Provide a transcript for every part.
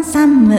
三夢。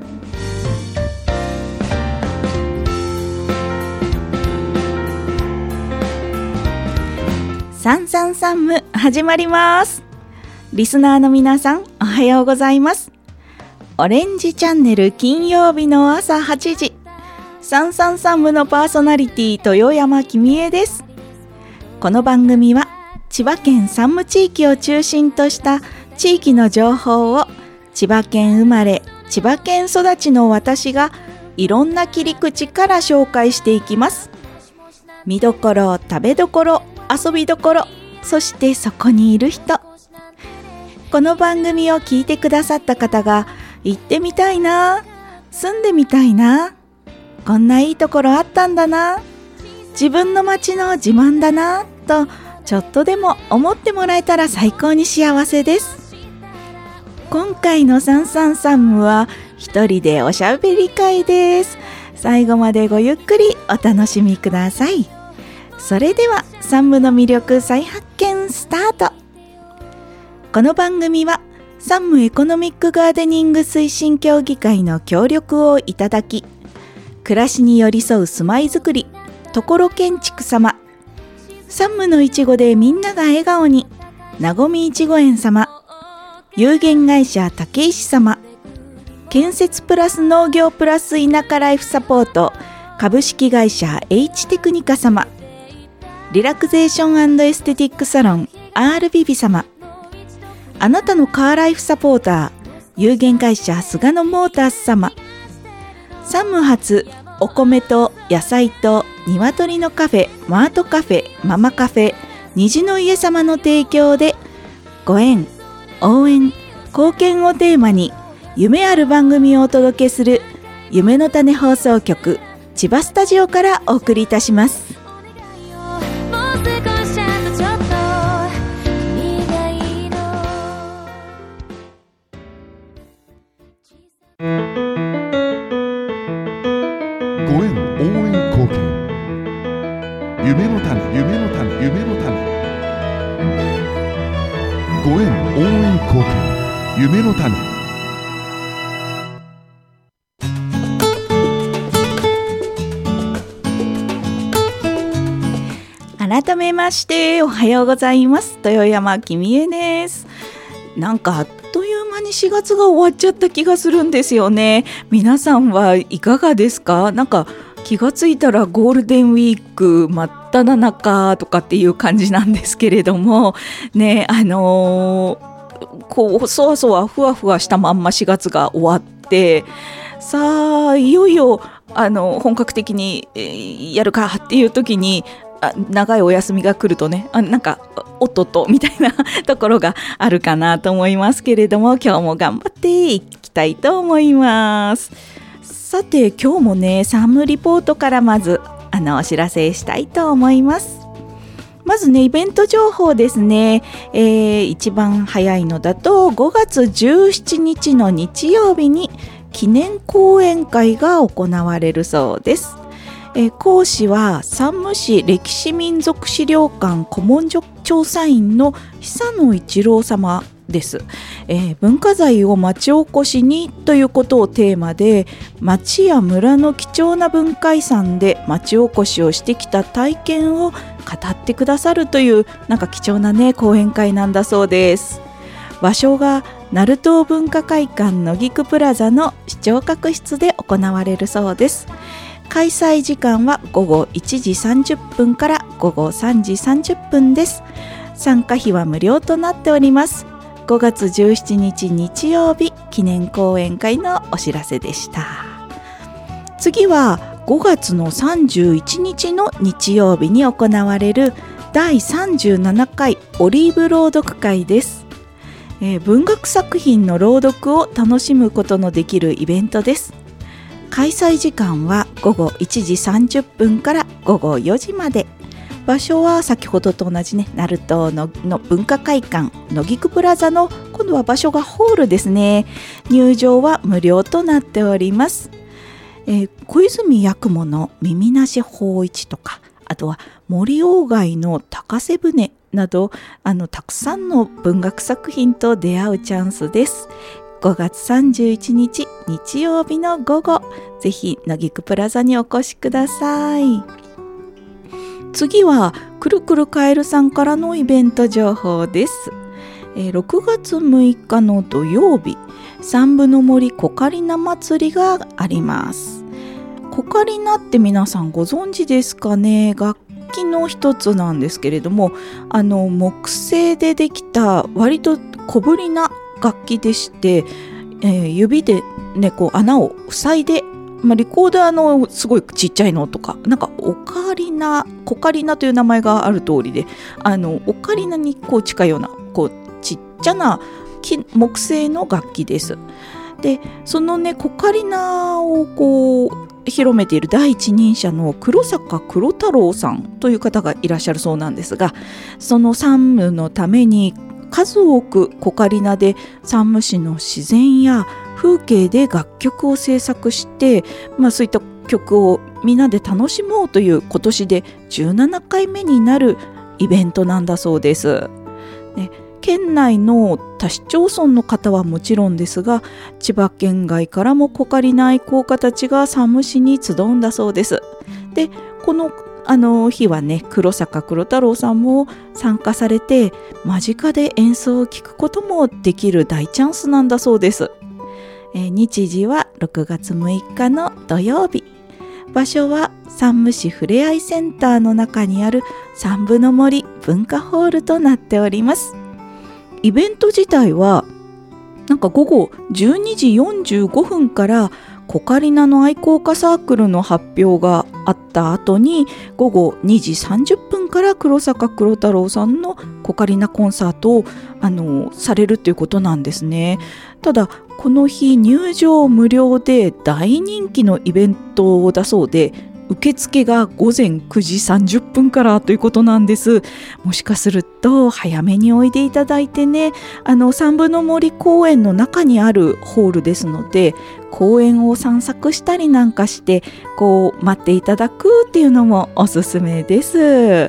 三三三夢始まります。リスナーの皆さん、おはようございます。オレンジチャンネル金曜日の朝8時、三三三夢のパーソナリティ豊山君江です。この番組は千葉県山武地域を中心とした地域の情報を千葉県生まれ千葉県育ちの私がいろんな切り口から紹介していきます。見どころ、食べどころ、遊びどころ、そしてそこにいる人。この番組を聞いてくださった方が行ってみたいな、住んでみたいな、こんないいところあったんだな、自分の街の自慢だなとちょっとでも思ってもらえたら最高に幸せです。今回の三三三夢は一人でおしゃべり会です。最後までごゆっくりお楽しみください。それでは山夢の魅力再発見スタート。この番組は山夢エコノミックガーデニング推進協議会の協力をいただき、暮らしに寄り添う住まいづくりところ建築様、山夢のいちごでみんなが笑顔になごみいちご園様、有限会社竹石様、建設プラス農業プラス田舎ライフサポート株式会社 H テクニカ様、リラクゼーション&エステティックサロン R ビビ様、あなたのカーライフサポーター有限会社菅野モータース様、山夢発お米と野菜と鶏のカフェマートカフェママカフェ虹の家様の提供でご縁、応援、貢献をテーマに夢ある番組をお届けする夢の種放送局千葉スタジオからお送りいたします。 ご縁、応援、貢献、夢の種、夢の種、夢の種、ご縁、応援、貢献、夢の種。 改めましておはようございます。豊山君江です。なんかあっという間に4月が終わっちゃった気がするんですよね。皆さんはいかがですか？なんか気がついたらゴールデンウィーク真っ只中とかっていう感じなんですけれどもね、こうそわそわふわふわしたまんま4月が終わって、さあいよいよ本格的にやるかっていう時に長いお休みが来るとね、なんかおっとっとみたいなところがあるかなと思いますけれども、今日も頑張っていきたいと思います。さて今日もね山夢リポートからまずお知らせしたいと思います。まずねイベント情報ですね、一番早いのだと5月17日の日曜日に記念講演会が行われるそうです。講師は山武市歴史民族資料館顧問調査員の久野一郎様です。文化財を町おこしにということをテーマで、町や村の貴重な文化遺産で町おこしをしてきた体験を語ってくださるというなんか貴重なね講演会なんだそうです。場所が鳴門文化会館野菊プラザの視聴覚室で行われるそうです。開催時間は午後1時30分から午後3時30分です。参加費は無料となっております。5月17日日曜日記念講演会のお知らせでした。次は5月の31日の日曜日に行われる第37回オリーブ朗読会です。文学作品の朗読を楽しむことのできるイベントです。開催時間は午後1時30分から午後4時まで。場所は先ほどと同じね鳴門の文化会館野菊プラザの今度は場所がホールですね。入場は無料となっております。小泉八雲の耳なし芳一とか、あとは森鴎外の高瀬舟などたくさんの文学作品と出会うチャンスです。 5月31日日曜日の午後、ぜひ野菊プラザにお越しください。次はくるくるカエルさんからのイベント情報です。6月6日の土曜日、三部の森コカリナ祭りがあります。コカリナって皆さんご存知ですかね。楽器の一つなんですけれども、木製でできた割と小ぶりな楽器でして、指でねこう穴を塞いで、リコーダーのすごいちっちゃいのとか、なんかコカリナという名前がある通りで、オカリナにこう近いようなこうちっちゃな木製の楽器です。でそのねコカリナをこう広めている第一人者の黒坂黒太郎さんという方がいらっしゃるそうなんですが、その山武のために数多くコカリナで山武市の自然や風景で楽曲を制作して、そういった曲をみんなで楽しもうという今年で17回目になるイベントなんだそうです。県内の他市町村の方はもちろんですが、千葉県外からもコカリナ愛好家たちが山武市に集うんだそうです。でこの日はね、黒坂黒太郎さんも参加されて、間近で演奏を聴くこともできる大チャンスなんだそうです。日時は6月6日の土曜日、場所は山武市ふれあいセンターの中にある三部の森文化ホールとなっております。イベント自体はなんか午後12時45分からコカリナの愛好家サークルの発表があった後に、午後2時30分から黒坂黒太郎さんのコカリナコンサートをされるということなんですね。ただこの日入場無料で大人気のイベントだそうで、受付が午前9時30分からということなんです。もしかすると早めにおいでいただいてね、三部の森公園の中にあるホールですので、公園を散策したりなんかしてこう待っていただくっていうのもおすすめです。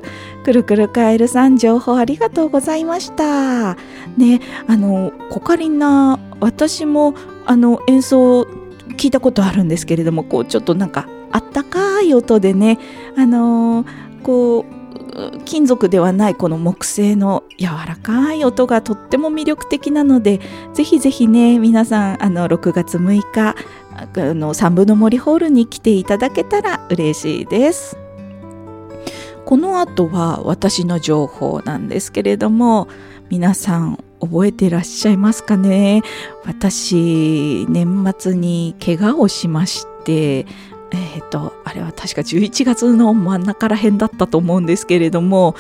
くるくるカエルさん、情報ありがとうございましたね。コカリナ、私も演奏聞いたことあるんですけれども、こうちょっとなんかあったかい音でね、こう金属ではないこの木製の柔らかい音がとっても魅力的なので、ぜひぜひね皆さん6月6日三部の森ホールに来ていただけたら嬉しいです。この後は私の情報なんですけれども、皆さん覚えていらっしゃいますかね。私年末に怪我をしまして、あれは確か11月の真ん中ら辺だったと思うんですけれども、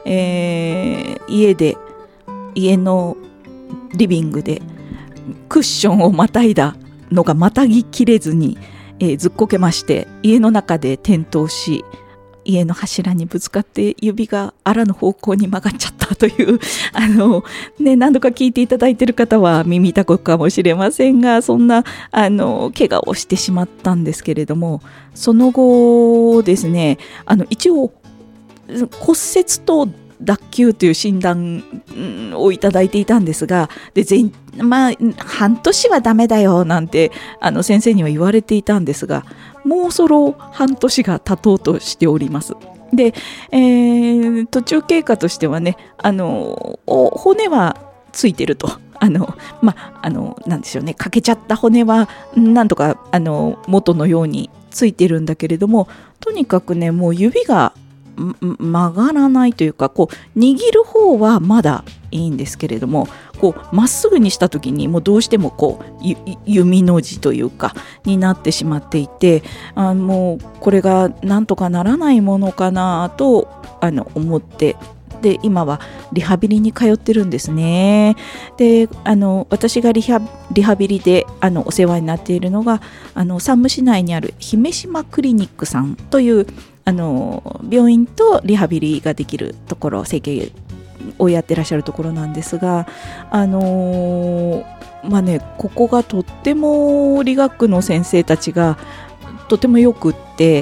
家のリビングでクッションをまたいだのがまたぎきれずに、ずっこけまして、家の中で転倒し、家の柱にぶつかって指があらぬ方向に曲がっちゃったという何度か聞いていただいている方は耳たこかもしれませんが、そんな怪我をしてしまったんですけれども、その後ですね、一応骨折と脱臼という診断をいただいていたんですが、で半年はダメだよなんて先生には言われていたんですが、もうそろ半年が経とうとしております。で、途中経過としてはね、骨はついてると、なんでしょうね、欠けちゃった骨はなんとか元のようについてるんだけれども、とにかくねもう指が曲がらないというか、こう握る方はまだいいんですけれども、こうまっすぐにした時にもうどうしてもこう弓の字というかになってしまっていて、もうこれがなんとかならないものかなと思って、で今はリハビリに通ってるんですね。で私がリハビリでお世話になっているのが山武市内にある姫島クリニックさんという病院とリハビリができるところ、整形をやってらっしゃるところなんですが、ここがとっても理学の先生たちがとてもよくって、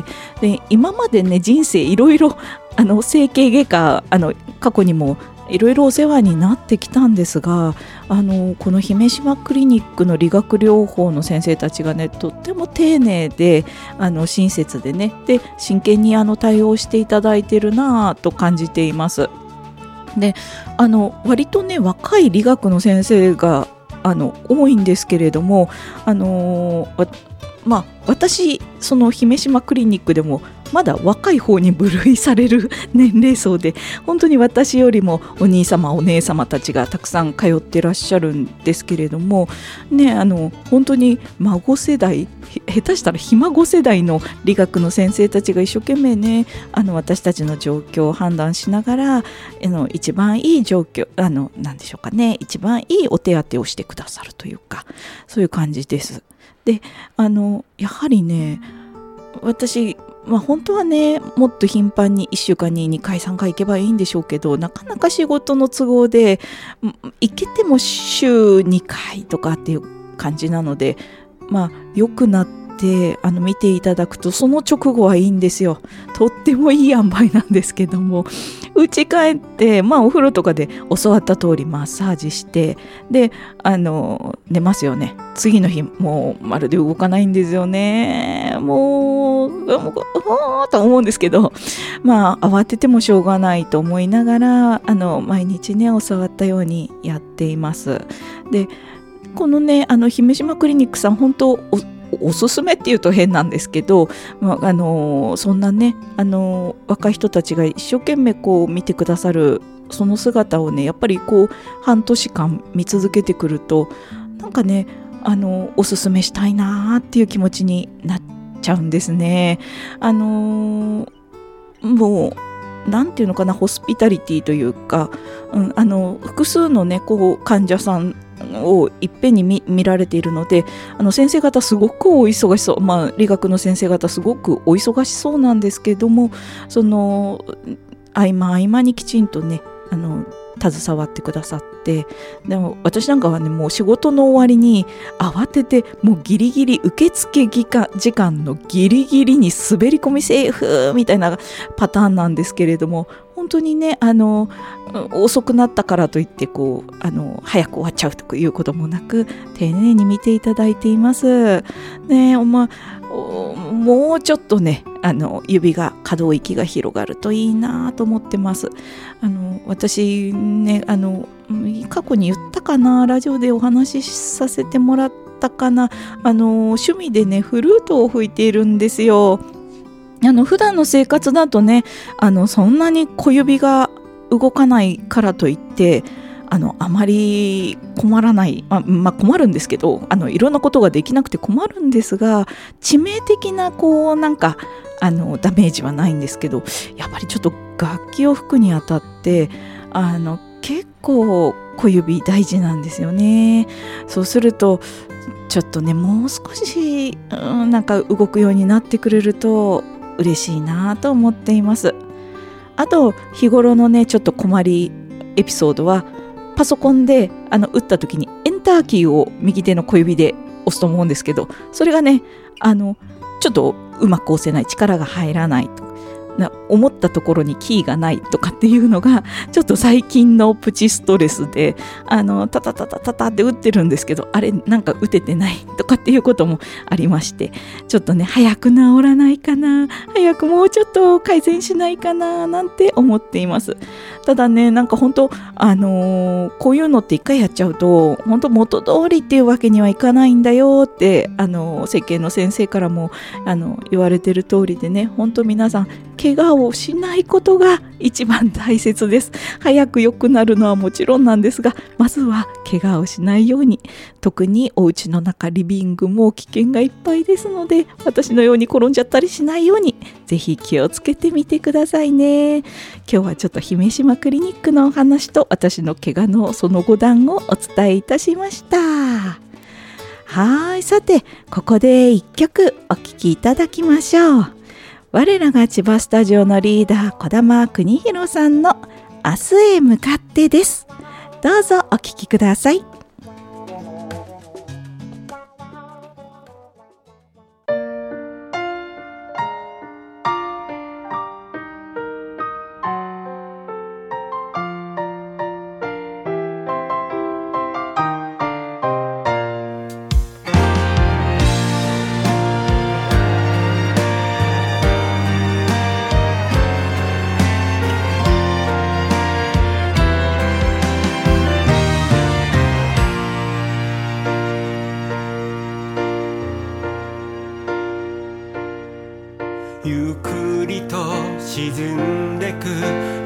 で今までね人生いろいろ整形外科過去にもいろいろお世話になってきたんですが、この姫島クリニックの理学療法の先生たちがね、とっても丁寧で親切でね、で真剣に対応していただいてるなぁと感じています。で割とね若い理学の先生が多いんですけれども、私その姫島クリニックでもまだ若い方に分類される年齢層で、本当に私よりもお兄様お姉様たちがたくさん通ってらっしゃるんですけれどもね、本当に孫世代、下手したらひ孫世代の理学の先生たちが一生懸命ね私たちの状況を判断しながら一番いい状況なんでしょうかね、一番いいお手当てをしてくださるというか、そういう感じです。でやはりね、私本当はねもっと頻繁に1週間に2回3回行けばいいんでしょうけど、なかなか仕事の都合で行けても週2回とかっていう感じなので、良くなって見ていただくとその直後はいいんですよ。とってもいい塩梅なんですけども、家帰ってお風呂とかで教わった通りマッサージしてで寝ますよね。次の日もうまるで動かないんですよね。もうと思うんですけど、慌ててもしょうがないと思いながら毎日ね教わったようにやっています。でこのね姫島クリニックさん本当おすすめっていうと変なんですけど、そんなね若い人たちが一生懸命見てくださるその姿をね、やっぱり半年間見続けてくるとなんかねおすすめしたいなっていう気持ちになっちゃうんですね。もうなんていうのかな、ホスピタリティというか、複数のね患者さんをいっぺんに 見られているので、先生方すごくお忙しそう、理学の先生方すごくお忙しそうなんですけども、その合間にきちんとね携わってくださって、でも私なんかはねもう仕事の終わりに慌ててもうギリギリ受付時間のギリギリに滑り込みセーフみたいなパターンなんですけれども、本当にね遅くなったからといって早く終わっちゃうということもなく丁寧に見ていただいていますね。もうちょっとね指が可動域が広がるといいなと思ってます。私ね過去に言ったかな、ラジオでお話しさせてもらったかな、趣味でねフルートを吹いているんですよ。普段の生活だとねそんなに小指が動かないからといってあまり困らない、困るんですけどいろんなことができなくて困るんですが、致命的ななんかダメージはないんですけど、やっぱりちょっと楽器を吹くにあたって結構小指大事なんですよね。そうするとちょっとねもう少しなんか動くようになってくれると嬉しいなと思っています。あと日頃のねちょっと困りエピソードは、パソコンで打った時にエンターキーを右手の小指で押すと思うんですけど、それがねちょっとうまく押せない、力が入らないと思ったところにキーがないとかっていうのがちょっと最近のプチストレスでタタタタタタって打ってるんですけど、あれなんか打ててないとかっていうこともありまして、ちょっとね早く治らないかな、早くもうちょっと改善しないかななんて思っています。ただねなんか本当こういうのって一回やっちゃうと本当元通りっていうわけにはいかないんだよって世間の先生からも言われてる通りでね、本当皆さん怪我をしないことが一番大切です。早く良くなるのはもちろんなんですが、まずは怪我をしないように、特にお家の中リビングも危険がいっぱいですので、私のように転んじゃったりしないようにぜひ気をつけてみてくださいね。今日はちょっと姫島クリニックのお話と私の怪我のその後談をお伝えいたしました。はい、さてここで一曲お聴きいただきましょう。我らが千葉スタジオのリーダー児玉邦弘さんの明日へ向かってです。どうぞお聴きください。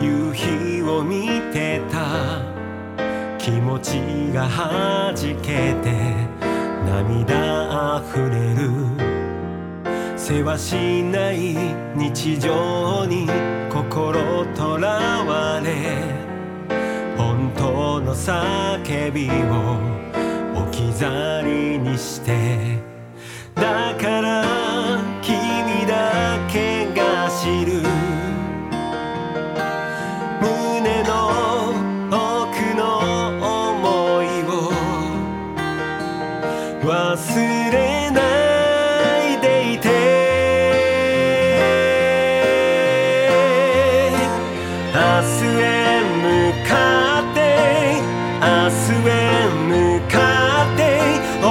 夕日を見てた気持ちがはじけて涙あふれるせわしない日常に心とらわれ本当の叫びを置き去りにしてだから君だけが知る胸の奥の想いを忘れないでいて明日へ向かって明日へ向かって大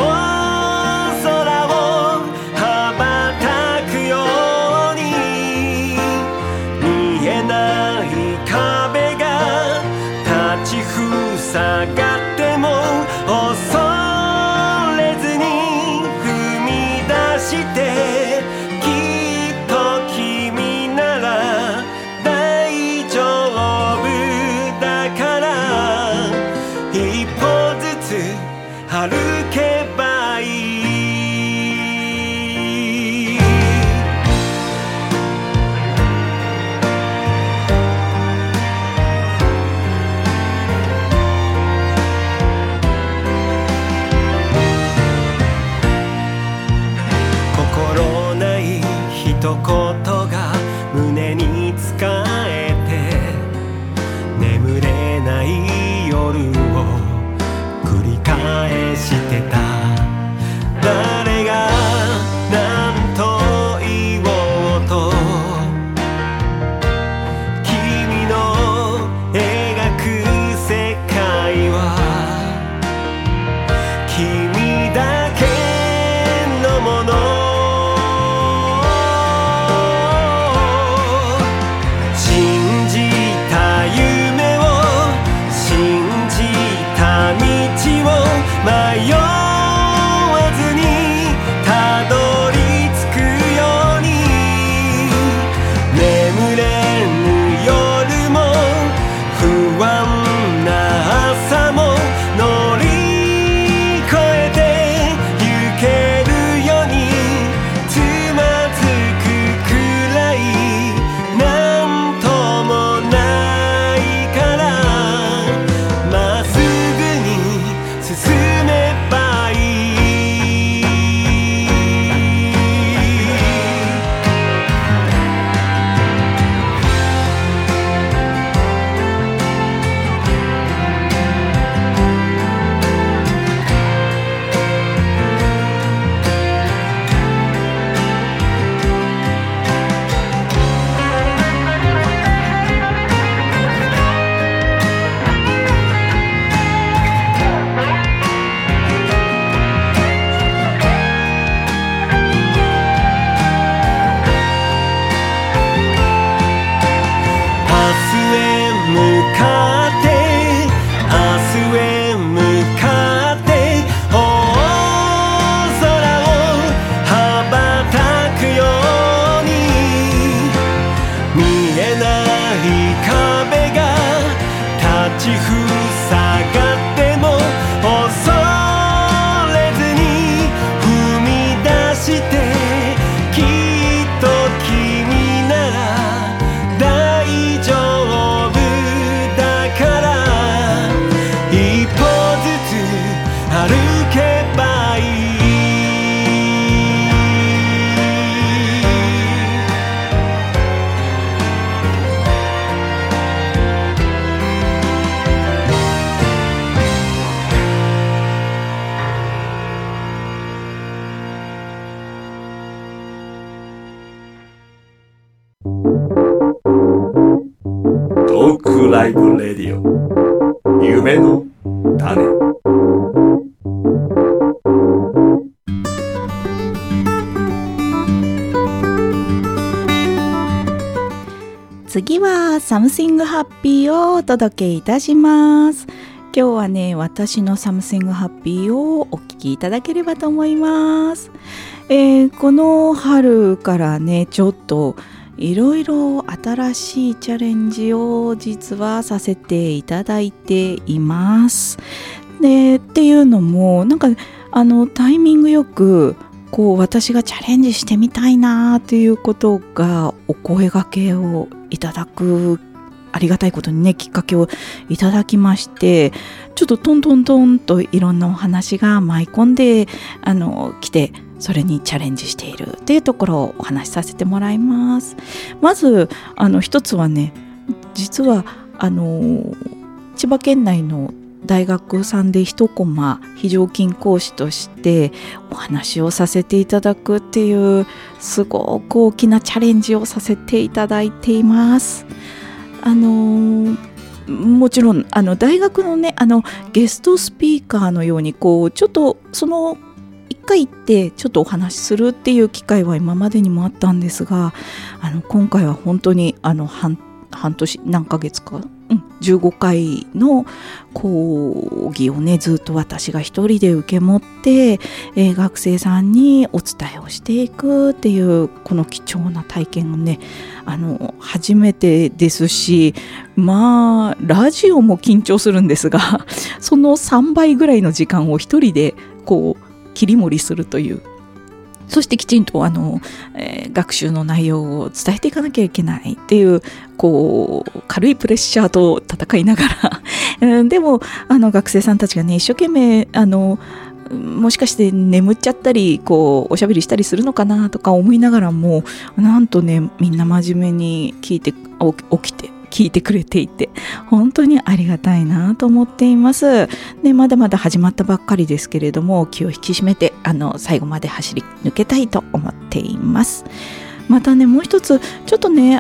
空を羽ばたくように見えない壁が立ちふさがっても恐れずに踏み出してきっと君なら大丈夫だから一歩ずつ歩けばいい心ない一言が胸につかえて眠れない夜を繰り返してた誰が何と言おうと君の描く世界は君だけのもの信じた夢を信じた道を迷わずにたどり着くように眠れぬ夜も不安な朝も乗り越えてゆけるようにつまずくくらいなんともないからまっすぐに進めばいい立ちふさがっても恐れずに踏み出してきっと君なら大丈夫だから一歩ずつ歩けばいいトークライブレディオ夢の種次はサムシングハッピーをお届けいたします。今日はね、私のサムシングハッピーをお聞きいただければと思います。この春からね、ちょっといろいろ新しいチャレンジを実はさせていただいています。でっていうのもなんかタイミングよくこう私がチャレンジしてみたいなということがお声掛けをいただく、ありがたいことにねきっかけをいただきまして、ちょっとトントントンといろんなお話が舞い込んで来て、それにチャレンジしているっていうところをお話しさせてもらいます。まず一つはね、実は千葉県内の大学さんで一コマ非常勤講師としてお話をさせていただくっていうすごく大きなチャレンジをさせていただいています。もちろん大学のねゲストスピーカーのようにこうちょっとその一回行ってちょっとお話しするっていう機会は今までにもあったんですが、今回は本当に半年何ヶ月か、15回の講義をねずっと私が一人で受け持って、学生さんにお伝えをしていくっていうこの貴重な体験をね初めてですし、まあラジオも緊張するんですがその3倍ぐらいの時間を一人でこう切り盛りするという、そしてきちんと学習の内容を伝えていかなきゃいけないっていうこう軽いプレッシャーと戦いながらでも学生さんたちがね一生懸命もしかして眠っちゃったりこうおしゃべりしたりするのかなとか思いながらも、なんとねみんな真面目に起きて聞いてくれていて本当にありがたいなと思っています。でまだまだ始まったばっかりですけれども、気を引き締めて最後まで走り抜けたいと思っています。またねもう一つちょっとね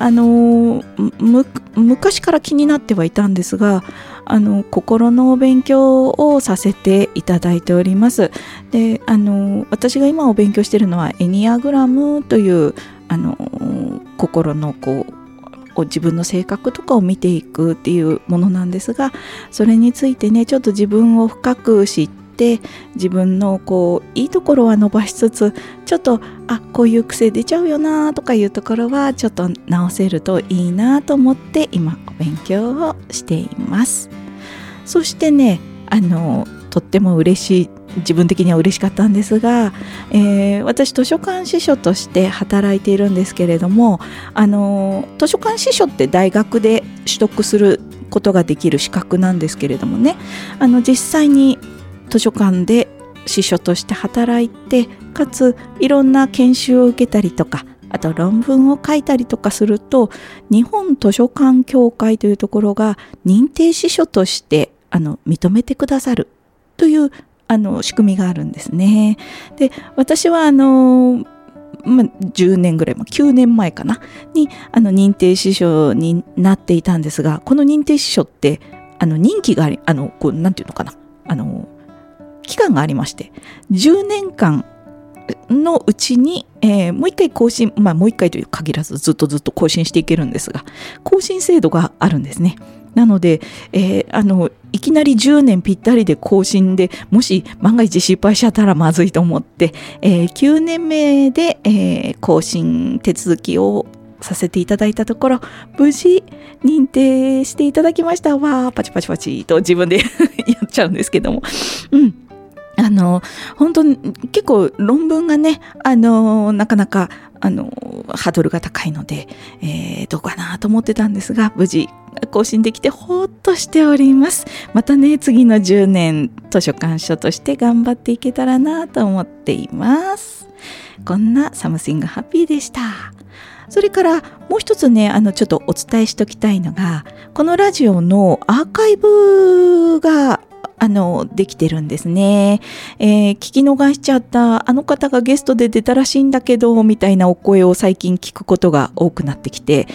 昔から気になってはいたんですが、心の勉強をさせていただいております。で私が今お勉強しているのはエニアグラムという心のこう自分の性格とかを見ていくっていうものなんですが、それについてねちょっと自分を深く知って自分のこういいところは伸ばしつつ、ちょっとこういう癖出ちゃうよなとかいうところはちょっと直せるといいなと思って今お勉強をしています。そしてねとっても嬉しい、自分的には嬉しかったんですが、私図書館司書として働いているんですけれども、図書館司書って大学で取得することができる資格なんですけれどもね、実際に図書館で司書として働いて、かついろんな研修を受けたりとか、あと論文を書いたりとかすると、日本図書館協会というところが認定司書として認めてくださるという仕組みがあるんですね。で私は10年ぐらい9年前かなに認定司書になっていたんですが、この認定司書って任期がありこうなんていうのかな期間がありまして、10年間のうちに、もう一回更新、もう一回という限らずずっと更新していけるんですが、更新制度があるんですね。なので、いきなり10年ぴったりで更新で、もし万が一失敗しちゃったらまずいと思って、9年目で、更新手続きをさせていただいたところ、無事認定していただきました。わーパチパチパチと自分でやっちゃうんですけども、本当に結構論文がね、なかなかハードルが高いので、どうかなと思ってたんですが、無事更新できてほっとしております。またね次の10年図書館書として頑張っていけたらなと思っています。こんなサムシングハッピーでした。それからもう一つねちょっとお伝えしておきたいのが、このラジオのアーカイブができてるんですね。聞き逃しちゃった方がゲストで出たらしいんだけどみたいなお声を最近聞くことが多くなってきて、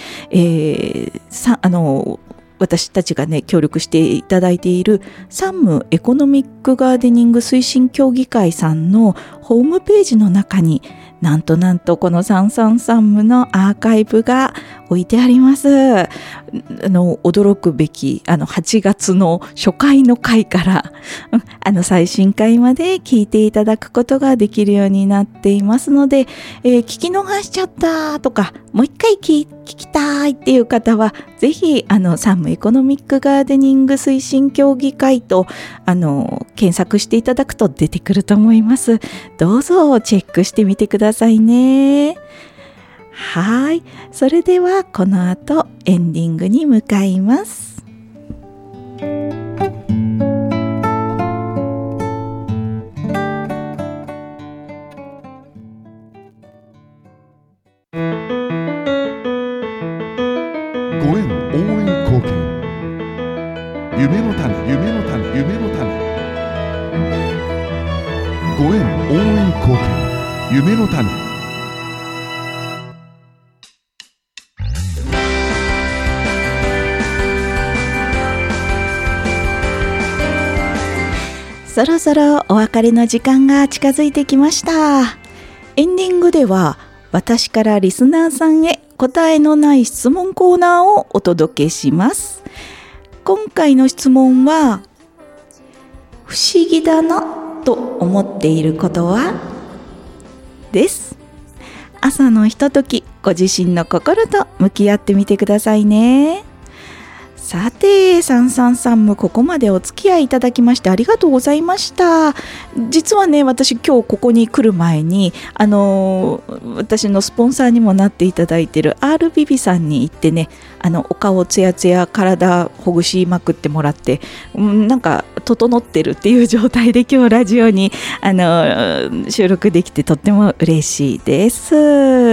私たちがね協力していただいているサムエコノミックガーデニング推進協議会さんのホームページの中になんとこの333ムのアーカイブが置いてあります。驚くべき8月の初回の回から最新回まで聞いていただくことができるようになっていますので、聞き逃しちゃったとかもう一回聞きたいっていう方はぜひサムエコノミックガーデニング推進協議会と検索していただくと出てくると思います。どうぞチェックしてみてくださいね。はい、それではこの後エンディングに向かいます。 ご縁応援貢献、夢の種、夢の種、夢の種。ご縁応援貢献、夢の種。 そろそろお別れの時間が近づいてきました。エンディングでは私からリスナーさんへ答えのない質問コーナーをお届けします。今回の質問は、不思議だなと思っていることはです。朝のひととき、ご自身の心と向き合ってみてくださいね。さて、333ム、ここまでお付き合いいただきましてありがとうございました。実はね、私今日ここに来る前に私のスポンサーにもなっていただいている R ビビさんに行ってね、お顔ツヤツヤ体ほぐしまくってもらって、なんか整ってるっていう状態で今日ラジオに収録できてとっても嬉しいです。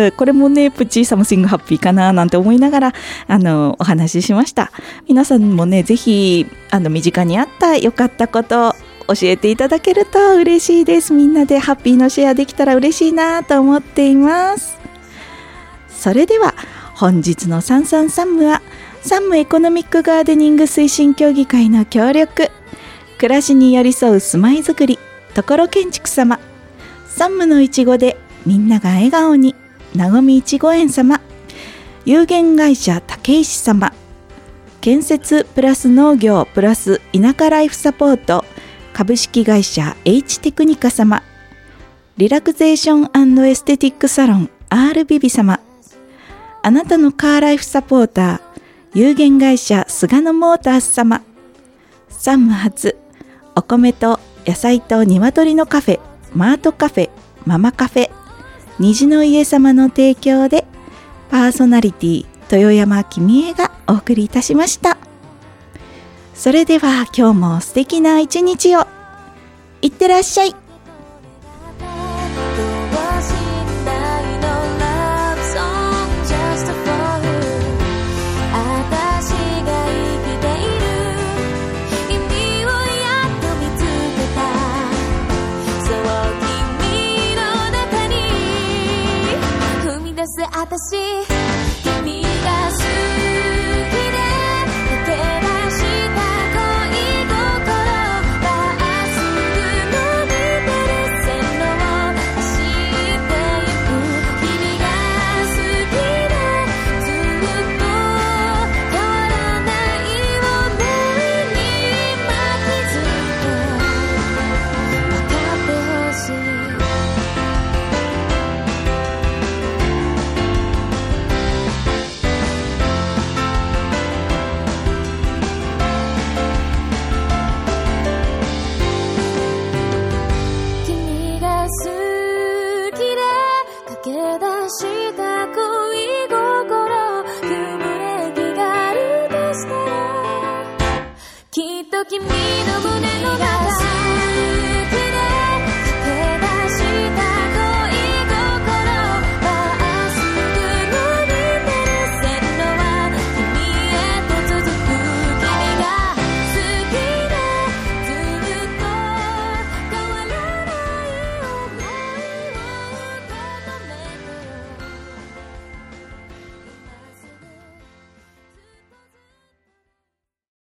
これもね、プチサムシングハッピーかななんて思いながらお話ししました。皆さんもね、ぜひ身近にあった良かったこと教えていただけると嬉しいです。みんなでハッピーのシェアできたら嬉しいなと思っています。それでは本日の333ムはサムエコノミックガーデニング推進協議会の協力、暮らしに寄り添う住まいづくりところ建築様、サムのいちごでみんなが笑顔になごみいちご園様、有限会社竹石様、建設プラス農業プラス田舎ライフサポート株式会社 H テクニカ様、リラクゼーション&エステティックサロン R ビビ様、あなたのカーライフサポーター有限会社菅野モータース様、サム発お米と野菜と鶏のカフェマートカフェママカフェ虹の家様の提供でパーソナリティ豊山君江がお送りいたしました。それでは今日も素敵な一日を。いってらっしゃい。 私、君が好きで駆け出した恋心、まっすぐ伸びてる線路を走ってゆく。君が好きでずっと変わらない想いに巻きついて分かってほしい。君の胸の中